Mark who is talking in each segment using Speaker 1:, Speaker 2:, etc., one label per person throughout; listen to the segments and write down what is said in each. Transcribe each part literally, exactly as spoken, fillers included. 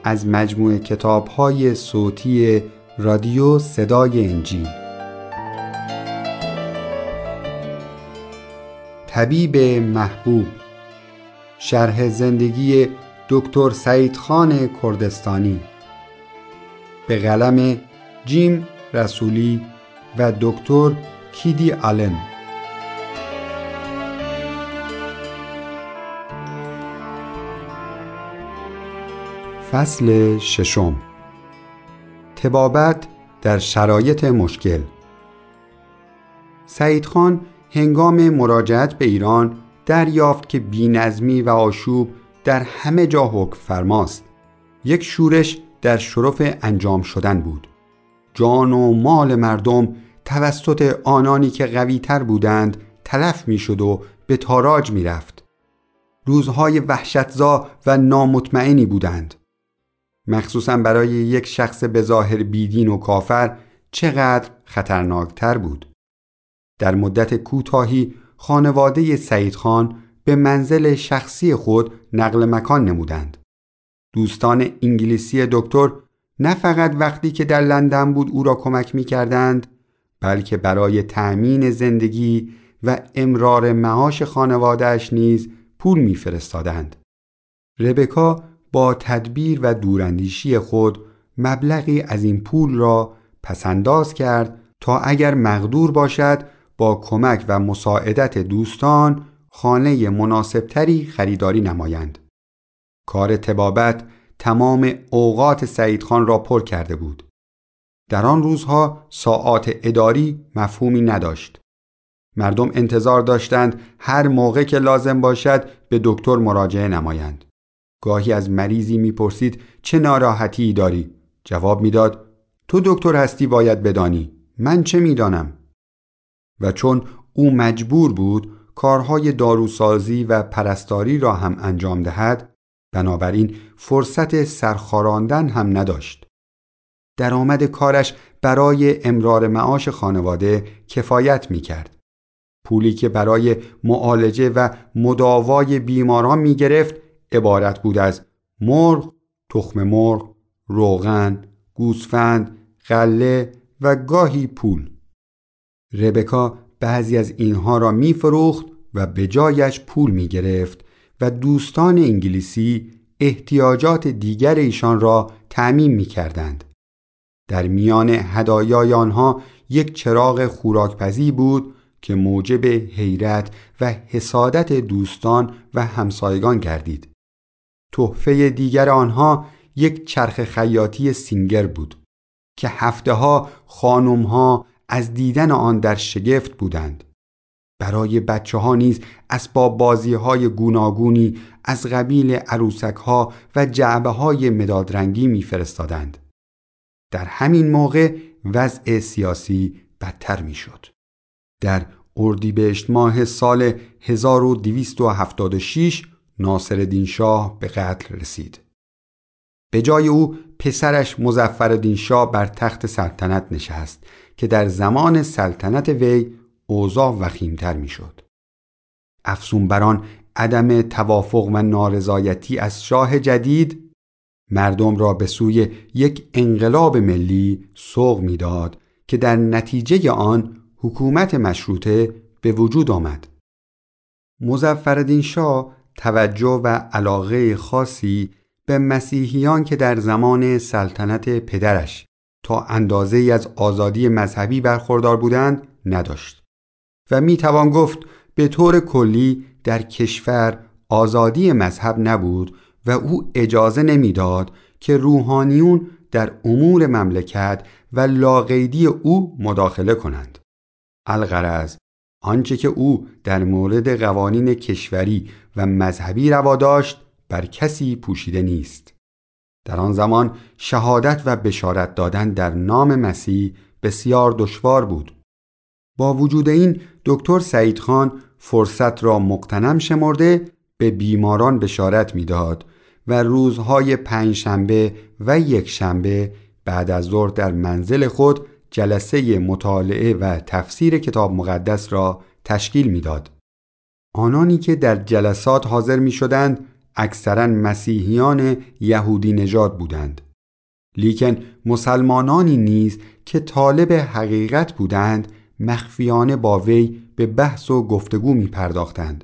Speaker 1: از مجموعه کتاب‌های صوتی رادیو صدای انجیل. طبیب محبوب، شرح زندگی دکتر سعیدخان کردستانی به قلم جیم رسولی و دکتر کیدی آلن. فصل ششم. طبابت در شرایط مشکل. سعیدخان هنگام مراجعت به ایران دریافت که بی‌نظمی و آشوب در همه جا حکم فرماست. یک شورش در شرف انجام شدن بود. جان و مال مردم توسط آنانی که قوی تر بودند تلف می شد و به تاراج می رفت. روزهای وحشتزا و نامطمئنی بودند. مخصوصاً برای یک شخص بظاهر بیدین و کافر چقدر خطرناکتر بود. در مدت کوتاهی خانواده سعیدخان به منزل شخصی خود نقل مکان نمودند. دوستان انگلیسی دکتر نه فقط وقتی که در لندن بود او را کمک می کردند، بلکه برای تأمین زندگی و امرار معاش خانواده‌اش نیز پول می فرستادند. ربکا با تدبیر و دوراندیشی خود مبلغی از این پول را پسنداز کرد تا اگر مقدور باشد با کمک و مساعدت دوستان خانه مناسبتری خریداری نمایند. کار طبابت تمام اوقات سعیدخان را پر کرده بود. در آن روزها ساعات اداری مفهومی نداشت. مردم انتظار داشتند هر موقع که لازم باشد به دکتر مراجعه نمایند. گاهی از مریضی میپرسید چه ناراحتی داری؟ جواب میداد تو دکتر هستی باید بدانی، من چه میدانم؟ و چون او مجبور بود کارهای داروسازی و پرستاری را هم انجام دهد، بنابراین فرصت سرخاراندن هم نداشت. درآمد کارش برای امرار معاش خانواده کفایت میکرد. پولی که برای معالجه و مداوای بیماران میگرفت عبارت بود از مرغ، تخم مرغ، روغن، گوسفند، غله و گاهی پول. ربکا بعضی از اینها را میفروخت و به جایش پول میگرفت و دوستان انگلیسی احتیاجات دیگر ایشان را تأمین میکردند. در میان هدایای آنها یک چراغ خوراکپزی بود که موجب حیرت و حسادت دوستان و همسایگان گردید. تحفه دیگر آنها یک چرخ خیاطی سینگر بود که هفته‌ها خانم‌ها از دیدن آن در شگفت بودند. برای بچه‌ها نیز اسباب بازی‌های گوناگونی از قبیل عروسک‌ها و جعبه‌های مدادرنگی می‌فرستادند. در همین موقع وضع سیاسی بدتر می‌شد. در اردیبهشت ماه سال هزار و دویست و هفتاد و شش ناصرالدین شاه به قتل رسید. به جای او پسرش مظفرالدین شاه بر تخت سلطنت نشست که در زمان سلطنت وی اوضاع وخیم‌تر می‌شد. افزون بر آن عدم توافق و نارضایتی از شاه جدید مردم را به سوی یک انقلاب ملی سوق می‌داد که در نتیجه آن حکومت مشروطه به وجود آمد. مظفرالدین شاه توجه و علاقه خاصی به مسیحیان که در زمان سلطنت پدرش تا اندازه‌ای از آزادی مذهبی برخوردار بودند نداشت و میتوان گفت به طور کلی در کشور آزادی مذهب نبود و او اجازه نمیداد که روحانیون در امور مملکت و لاقیدی او مداخله کنند. الغرض آنچه که او در مورد قوانین کشوری و مذهبی روا داشت بر کسی پوشیده نیست. در آن زمان شهادت و بشارت دادن در نام مسیح بسیار دشوار بود. با وجود این دکتر سعیدخان فرصت را مغتنم شمرده به بیماران بشارت می‌داد و روزهای پنجشنبه و یک شنبه بعد از ظهر در منزل خود جلسه مطالعه و تفسیر کتاب مقدس را تشکیل می‌داد. آنانی که در جلسات حاضر می‌شدند اکثراً مسیحیان یهودی نژاد بودند. لیکن مسلمانانی نیز که طالب حقیقت بودند مخفیانه با وی به بحث و گفتگو می پرداختند.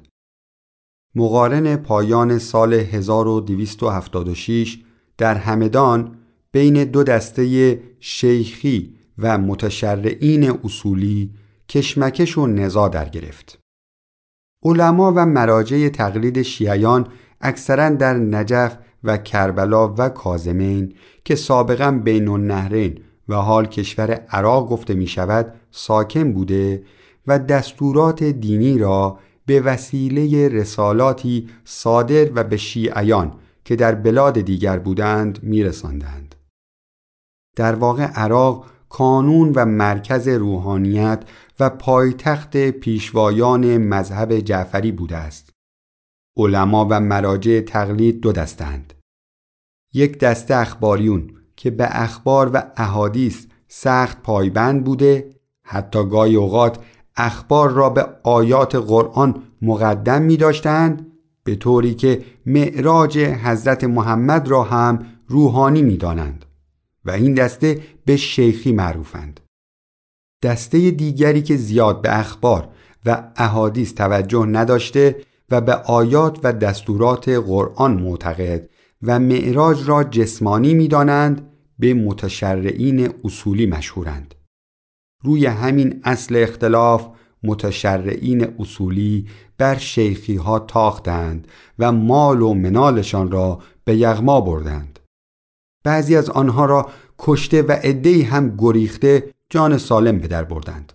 Speaker 1: مقارن پایان سال هزار و دویست و هفتاد و شش در همدان بین دو دسته شیخی و متشرعین اصولی کشمکش و نزاع در گرفت. علما و مراجع تقلید شیعیان اکثراً در نجف و کربلا و کاظمین که سابقاً بین النهرین و حال کشور عراق گفته می شود ساکن بوده و دستورات دینی را به وسیله رسالاتی صادر و به شیعیان که در بلاد دیگر بودند می رساندند. در واقع عراق کانون و مرکز روحانیت و پایتخت پیشوایان مذهب جعفری بوده است. علما و مراجع تقلید دو دستند. یک دسته اخباریون که به اخبار و احادیث سخت پایبند بوده، حتی گاهی اوقات اخبار را به آیات قرآن مقدم می داشتند، به طوری که معراج حضرت محمد را هم روحانی می دانند و این دسته به شیخی معروفند. دسته دیگری که زیاد به اخبار و احادیث توجه نداشته و به آیات و دستورات قرآن معتقد و معراج را جسمانی می دانند به متشرعین اصولی مشهورند. روی همین اصل اختلاف متشرعین اصولی بر شیخی ها تاختند و مال و منالشان را به یغما بردند. بعضی از آنها را کشته و عده‌ای هم گریخته جان سالم به در بردند.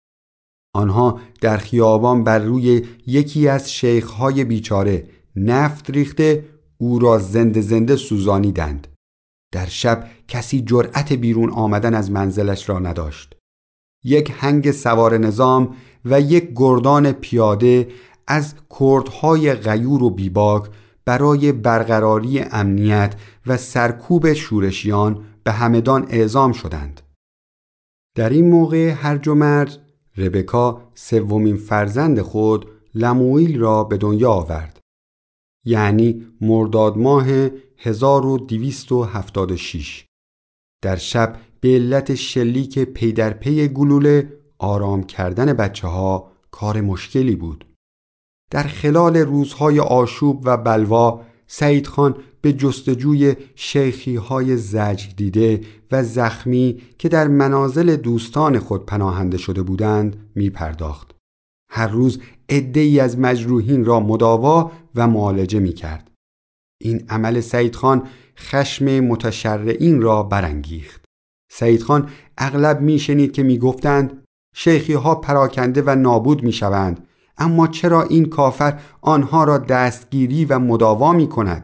Speaker 1: آنها در خیابان بر روی یکی از شیخ‌های بیچاره نفت ریخته او را زنده زنده سوزانیدند. در شب کسی جرأت بیرون آمدن از منزلش را نداشت. یک هنگ سوار نظام و یک گردان پیاده از کردهای غیور و بیباک برای برقراری امنیت و سرکوب شورشیان به همدان اعزام شدند. در این موقع هرج و مرج ربکا سومین فرزند خود لموئیل را به دنیا آورد، یعنی مرداد ماه هزار و دویست و هفتاد و شش. در شب به علت شلیک پی در پی گلوله آرام کردن بچه ها کار مشکلی بود. در خلال روزهای آشوب و بلوا سعید خان به جستجوی شیخی های زجر دیده و زخمی که در منازل دوستان خود پناهنده شده بودند می پرداخت. هر روز عده‌ای از مجروحین را مداوا و معالجه می کرد. این عمل سعید خان خشم متشرعین را برانگیخت. سعید خان اغلب می شنید که می گفتند شیخی ها پراکنده و نابود می شوند، اما چرا این کافر آنها را دستگیری و مداوا می کند؟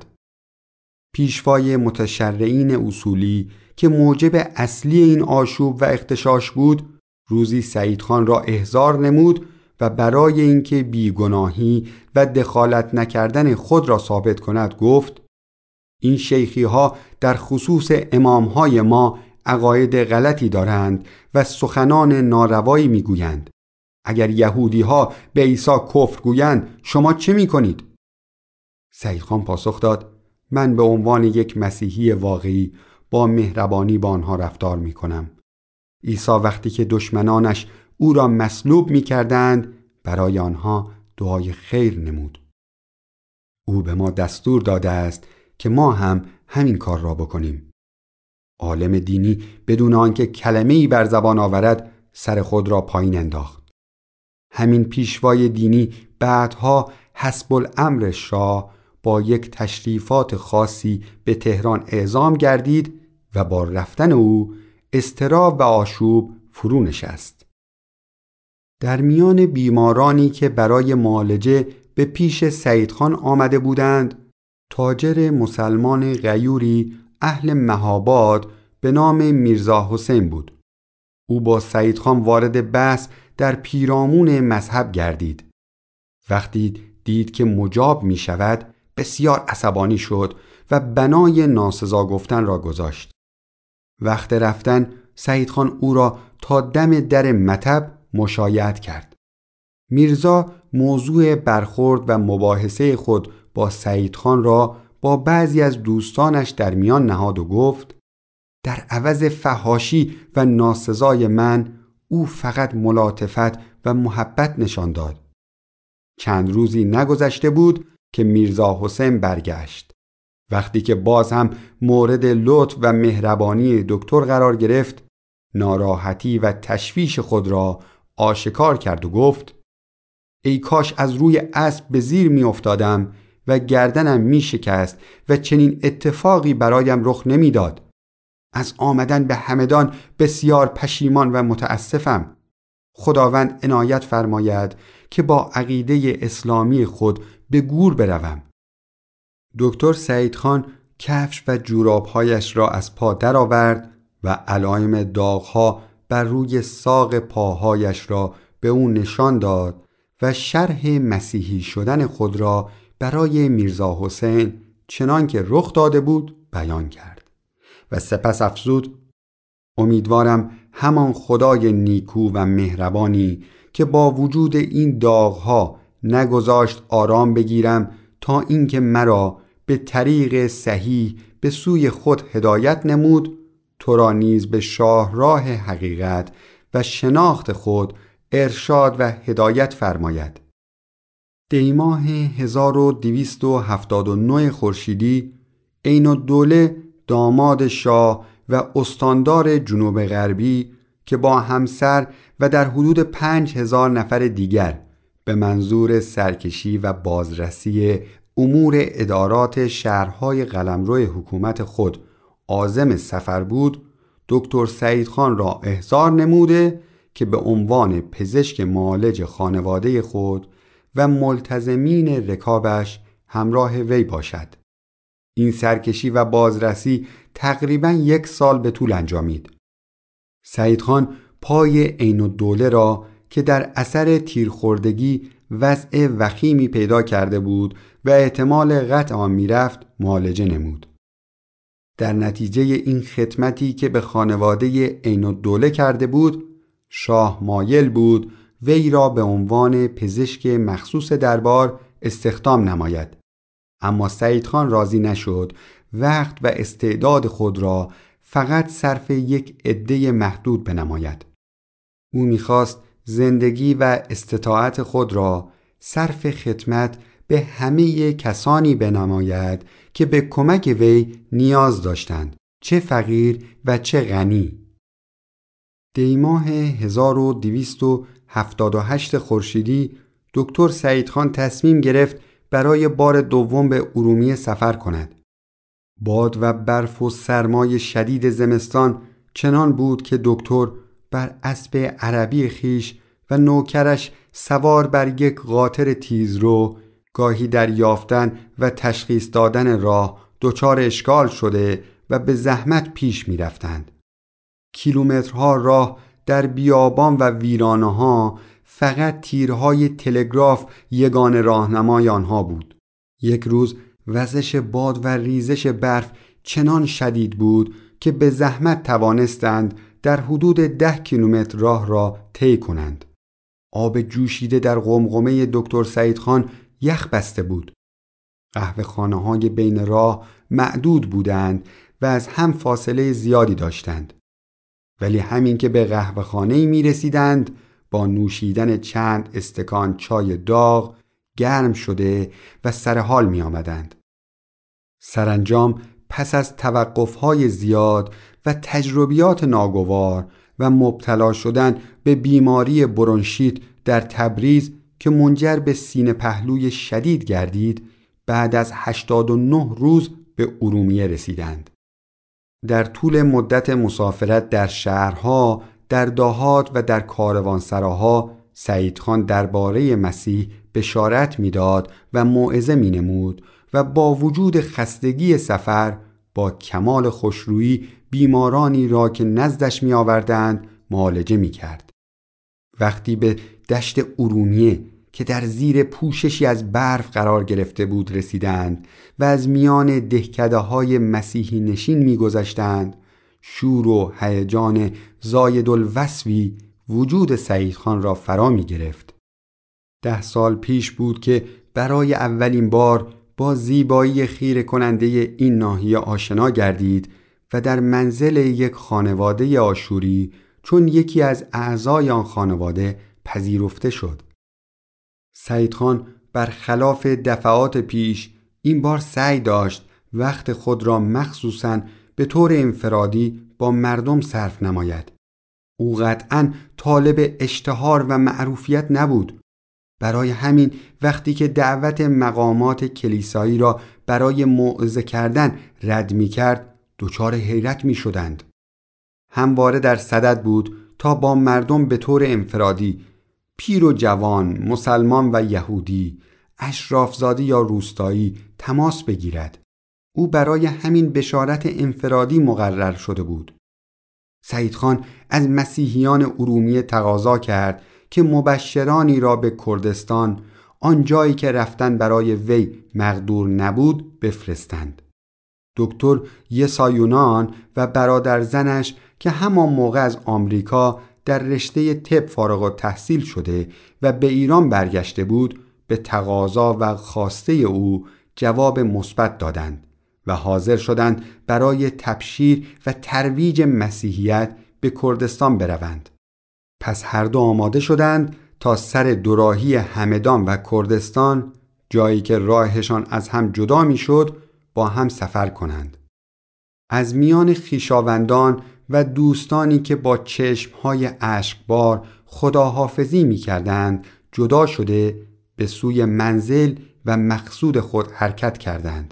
Speaker 1: پیشوای متشرعین اصولی که موجب اصلی این آشوب و اغتشاش بود، روزی سعید خان را احضار نمود و برای اینکه بیگناهی و دخالت نکردن خود را ثابت کند گفت این شیخی ها در خصوص امام های ما عقاید غلطی دارند و سخنان ناروایی می گویند. اگر یهودی ها به عیسی کفر گویند شما چه می کنید؟ سعید خان پاسخ داد من به عنوان یک مسیحی واقعی با مهربانی با آنها رفتار می کنم. عیسی وقتی که دشمنانش او را مصلوب می کردند برای آنها دعای خیر نمود. او به ما دستور داده است که ما هم همین کار را بکنیم. عالم دینی بدون آنکه کلمه‌ای بر زبان آورد سر خود را پایین انداخت. همین پیشوای دینی بعدها حسب الامر شاه با یک تشریفات خاصی به تهران اعزام گردید و با رفتن او اضطراب و آشوب فرو نشست. در میان بیمارانی که برای معالجه به پیش سعید خان آمده بودند تاجر مسلمان غیوری اهل مهاباد به نام میرزا حسین بود. او با سعید خان وارد بحث در پیرامون مذهب گردید. وقتی دید که مجاب می شود بسیار عصبانی شد و بنای ناسزا گفتن را گذاشت. وقت رفتن سعید خان او را تا دم در مطب مشایعت کرد. میرزا موضوع برخورد و مباحثه خود با سعید خان را با بعضی از دوستانش در میان نهاد و گفت در عوض فحاشی و ناسزای من او فقط ملاطفت و محبت نشان داد. چند روزی نگذشته بود که میرزا حسین برگشت. وقتی که باز هم مورد لطف و مهربانی دکتر قرار گرفت، ناراحتی و تشویش خود را آشکار کرد و گفت ای کاش از روی اسب به زیر می افتادم و گردنم می شکست و چنین اتفاقی برایم رخ نمی داد. از آمدن به همدان بسیار پشیمان و متاسفم. خداوند عنایت فرماید که با عقیده اسلامی خود به گور بروم. دکتر سعید خان کفش و جورابهایش را از پا درآورد و علائم داغ‌ها بر روی ساق پاهایش را به او نشان داد و شرح مسیحی شدن خود را برای میرزا حسین چنان که رخ داده بود بیان کرد و سپس افزود امیدوارم همان خدای نیکو و مهربانی که با وجود این داغ‌ها نگذاشت آرام بگیرم تا اینکه مرا به طریق صحیح به سوی خود هدایت نمود، تو را نیز به شاهراه حقیقت و شناخت خود ارشاد و هدایت فرماید. دی ماه هزار و دویست و هفتاد و نه خورشیدی عین الدوله داماد شاه و استاندار جنوب غربی که با همسر و در حدود پنج هزار نفر دیگر به منظور سرکشی و بازرسی امور ادارات شهرهای قلمرو حکومت خود عازم سفر بود، دکتر سعید خان را احضار نموده که به عنوان پزشک معالج خانواده خود و ملتزمین رکابش همراه وی باشد. این سرکشی و بازرسی تقریباً یک سال به طول انجامید. سعید خان پای عین الدوله را که در اثر تیرخوردگی وضع وخیمی پیدا کرده بود و احتمال قطع آن میرفت معالجه نمود. در نتیجه این خدمتی که به خانواده عین الدوله کرده بود، شاه مایل بود وی را به عنوان پزشک مخصوص دربار استخدام نماید، اما سعید خان راضی نشد وقت و استعداد خود را فقط صرف یک عده محدود بنماید. او می‌خواست زندگی و استطاعت خود را صرف خدمت به همه کسانی بنماید که به کمک وی نیاز داشتند، چه فقیر و چه غنی. دی ماه هزار و دویست و هفتاد و هشت خورشیدی دکتر سعید خان تصمیم گرفت برای بار دوم به ارومیه سفر کند. باد و برف و سرمای شدید زمستان چنان بود که دکتر بر اسب عربی خیش و نوکرش سوار بر یک قاطر تیزرو گاهی در یافتن و تشخیص دادن راه دچار اشکال شده و به زحمت پیش می رفتند. کیلومترها راه در بیابان و ویرانه ها فقط تیرهای تلگراف یگان راهنمای آنها بود. یک روز وزش باد و ریزش برف چنان شدید بود که به زحمت توانستند در حدود ده کیلومتر راه را طی کنند. آب جوشیده در قمقمه دکتر سعید خان یخ بسته بود. قهوه خانه های بین راه معدود بودند و از هم فاصله زیادی داشتند. ولی همین که به قهوه خانه‌ای می رسیدند با نوشیدن چند استکان چای داغ گرم شده و سرحال می آمدند. سرانجام پس از توقف‌های زیاد و تجربیات ناگوار و مبتلا شدن به بیماری برونشیت در تبریز که منجر به سینه پهلوی شدید گردید، بعد از هشتاد و نه روز به ارومیه رسیدند. در طول مدت مسافرت در شهرها، در دهات و در کاروانسراها سعید خان درباره مسیح بشارت می‌داد و موعظه می‌نمود و با وجود خستگی سفر با کمال خوشرویی بیمارانی را که نزدش می آوردند معالجه می کرد. وقتی به دشت ارومیه که در زیر پوششی از برف قرار گرفته بود رسیدند و از میان دهکده های مسیحی نشین می گذشتند، شور و هیجان زاید الوصفی وجود سعید خان را فرا می گرفت. ده سال پیش بود که برای اولین بار با زیبایی خیره کننده این ناحیه آشنا گردید و در منزل یک خانواده آشوری چون یکی از اعضای آن خانواده پذیرفته شد. سعید خان برخلاف دفعات پیش این بار سعی داشت وقت خود را مخصوصاً به طور انفرادی با مردم صرف نماید. او قطعاً طالب اشتهار و معروفیت نبود. برای همین وقتی که دعوت مقامات کلیسایی را برای موعظه کردن رد می کرد دچار حیرت می شدند. همواره در صدد بود تا با مردم به طور انفرادی، پیر و جوان، مسلمان و یهودی، اشرافزاده یا روستایی تماس بگیرد. او برای همین بشارت انفرادی مقرر شده بود. سعید خان از مسیحیان ارومیه تقاضا کرد که مبشرانی را به کردستان، آن جایی که رفتن برای وی مقدور نبود، بفرستند. دکتر یسایونان و برادر زنش که همان موقع از آمریکا در رشته طب فارغ التحصیل شده و به ایران برگشته بود، به تقاضا و خواسته او جواب مثبت دادند و حاضر شدند برای تبشیر و ترویج مسیحیت به کردستان بروند. پس هر دو آماده شدند تا سر دوراهی همدان و کردستان، جایی که راهشان از هم جدا می شد، با هم سفر کنند. از میان خویشاوندان و دوستانی که با چشمهای اشکبار خداحافظی می کردند جدا شده به سوی منزل و مقصود خود حرکت کردند.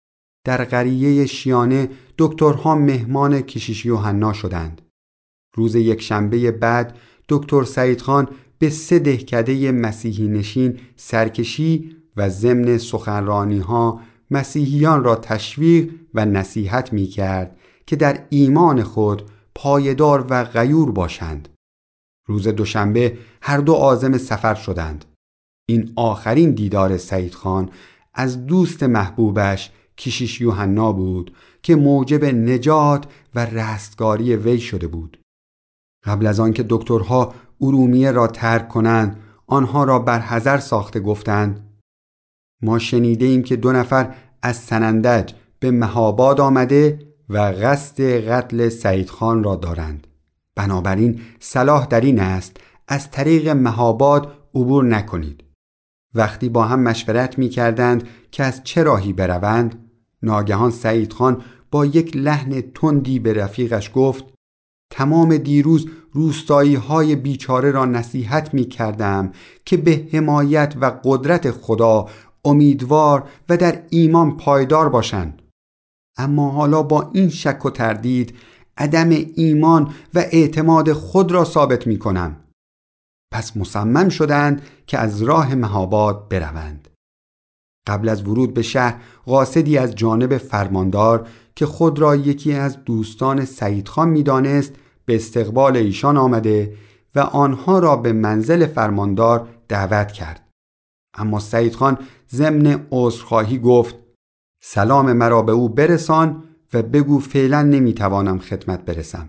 Speaker 1: در قریه شیانه دکترها مهمان کشیش یوحنا شدند. روز یک شنبه بعد دکتر سعید خان به سه دهکده مسیحی نشین سرکشی و ضمن سخنرانی ها مسیحیان را تشویق و نصیحت می کرد که در ایمان خود پایدار و غیور باشند. روز دوشنبه هر دو عازم سفر شدند. این آخرین دیدار سعید خان از دوست محبوبش کشیش یوحنا بود که موجب نجات و رستگاری وی شده بود. قبل از آن که دکترها ارومیه را ترک کنند، آنها را برحذر ساخته گفتند: ما شنیده ایم که دو نفر از سنندج به مهاباد آمده و قصد قتل سعید خان را دارند. بنابراین صلاح در این است از طریق مهاباد عبور نکنید. وقتی با هم مشورت می کردند که از چه راهی بروند، ناگهان سعید خان با یک لحن تندی به رفیقش گفت: تمام دیروز روستایی های بیچاره را نصیحت می کردم که به حمایت و قدرت خدا امیدوار و در ایمان پایدار باشند. اما حالا با این شک و تردید عدم ایمان و اعتماد خود را ثابت می کنم. پس مصمم شدند که از راه مهاباد بروند. قبل از ورود به شهر قاصدی از جانب فرماندار که خود را یکی از دوستان سعید خان می دانست به استقبال ایشان آمده و آنها را به منزل فرماندار دعوت کرد. اما سعید خان ضمن عذرخواهی گفت: سلام مرا به او برسان و بگو فعلا نمیتوانم خدمت برسم.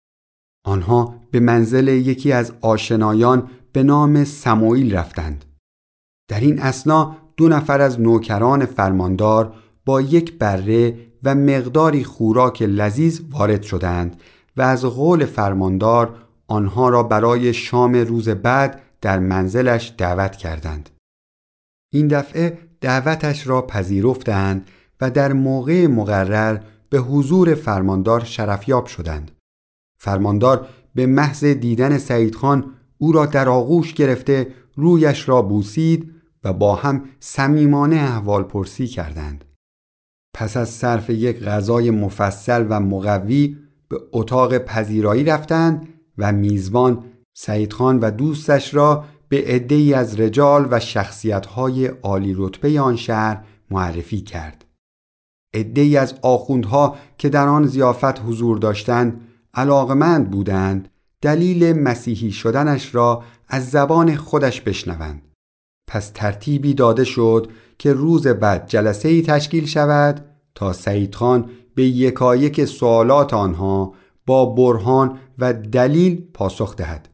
Speaker 1: آنها به منزل یکی از آشنایان به نام سموئیل رفتند. در این اثنا دو نفر از نوکران فرماندار با یک بره و مقداری خوراک لذیذ وارد شدند و از قول فرماندار آنها را برای شام روز بعد در منزلش دعوت کردند. این دفعه دعوتش را پذیرفتند و در موقع مقرر به حضور فرماندار شرفیاب شدند. فرماندار به محض دیدن سعید خان او را در آغوش گرفته رویش را بوسید و با هم صمیمانه احوالپرسی کردند. پس از صرف یک غذای مفصل و مقوی به اتاق پذیرایی رفتند و میزبان سعید خان و دوستش را به عده‌ای از رجال و شخصیت‌های عالی رتبه آن شهر معرفی کرد. عده‌ای از آخوندها که در آن ضیافت حضور داشتند علاقمند بودند دلیل مسیحی شدنش را از زبان خودش بشنوند. پس ترتیبی داده شد که روز بعد جلسه‌ای تشکیل شود تا سعید خان به یکایک سوالات آنها با برهان و دلیل پاسخ دهد.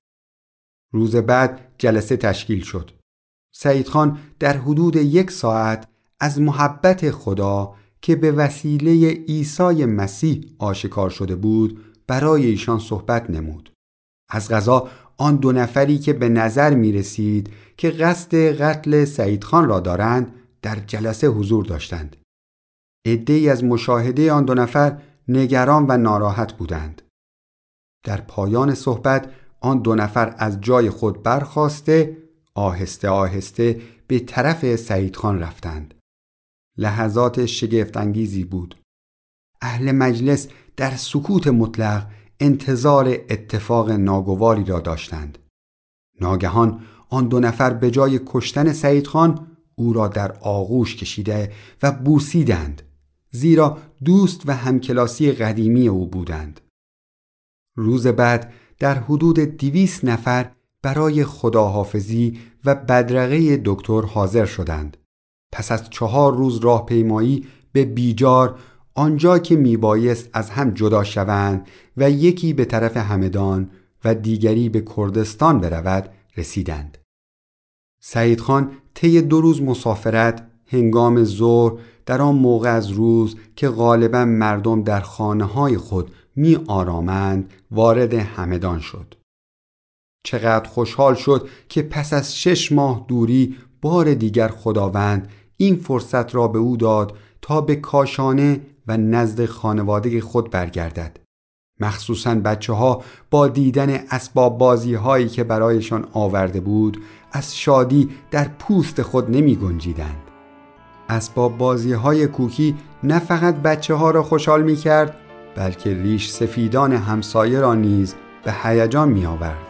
Speaker 1: روز بعد جلسه تشکیل شد. سعید خان در حدود یک ساعت از محبت خدا که به وسیله عیسی مسیح آشکار شده بود برای ایشان صحبت نمود. از قضا آن دو نفری که به نظر می رسید که قصد قتل سعید خان را دارند در جلسه حضور داشتند. عده‌ای از مشاهده آن دو نفر نگران و ناراحت بودند. در پایان صحبت آن دو نفر از جای خود برخاسته آهسته آهسته به طرف سعید خان رفتند. لحظات شگفت انگیزی بود. اهل مجلس در سکوت مطلق انتظار اتفاق ناگواری را داشتند. ناگهان آن دو نفر به جای کشتن سعید خان او را در آغوش کشیده و بوسیدند، زیرا دوست و همکلاسی قدیمی او بودند. روز بعد در حدود دویست نفر برای خداحافظی و بدرقه دکتر حاضر شدند. پس از چهار روز راهپیمایی به بیجار، آنجا که میبایست از هم جدا شوند و یکی به طرف همدان و دیگری به کردستان برود، رسیدند. سعید خان طی دو روز مسافرت هنگام ظهر در آن موقع از روز که غالبا مردم در خانه‌های خود می آرامند وارد همدان شد. چقدر خوشحال شد که پس از شش ماه دوری بار دیگر خداوند این فرصت را به او داد تا به کاشانه و نزد خانواده خود برگردد. مخصوصاً بچه ها با دیدن اسباب بازی هایی که برایشان آورده بود از شادی در پوست خود نمی گنجیدند. اسباب بازی های کوکی نه فقط بچه ها را خوشحال می کرد، بلکه ریش سفیدان همسایه را نیز به هیجان می آورد.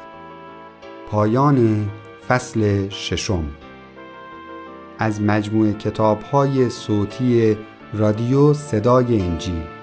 Speaker 1: پایان فصل ششم از مجموعه کتاب های صوتی رادیو صدای انجیل.